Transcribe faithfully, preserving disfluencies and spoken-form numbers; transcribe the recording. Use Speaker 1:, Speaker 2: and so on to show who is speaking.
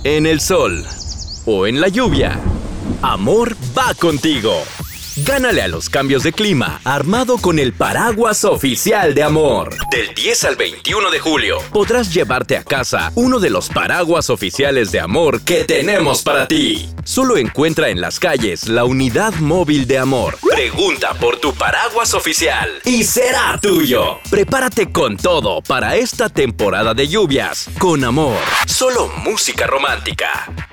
Speaker 1: en el sol o en la lluvia, Amor va contigo. Gánale a los cambios de clima armado con el paraguas oficial de Amor. Del diez al veintiuno de julio podrás llevarte a casa uno de los paraguas oficiales de Amor que tenemos para ti. Solo encuentra en las calles la unidad móvil de Amor. Pregunta por tu paraguas oficial y será tuyo. Prepárate con todo para esta temporada de lluvias con Amor. Solo música romántica.